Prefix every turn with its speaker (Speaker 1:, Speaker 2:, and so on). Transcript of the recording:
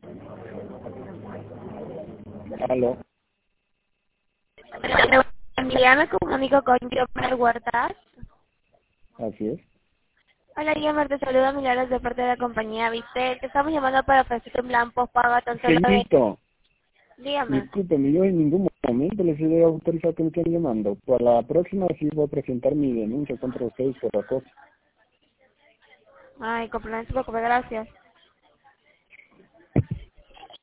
Speaker 1: Aló.
Speaker 2: Ya me comunico con Guillermo Huertas.
Speaker 1: Así es.
Speaker 2: Hola Guillermo, te saluda Milagros de parte de la compañía Vitel. Te estamos llamando para ofrecerte un plan postpago tan solo de...
Speaker 1: Señorito,
Speaker 2: Dígame.
Speaker 1: discúlpeme, yo en ningún momento les he autorizado que me estén llamando. Para la próxima sí voy a presentar mi denuncia contra ustedes por acoso.
Speaker 2: Ay, comprendo, gracias.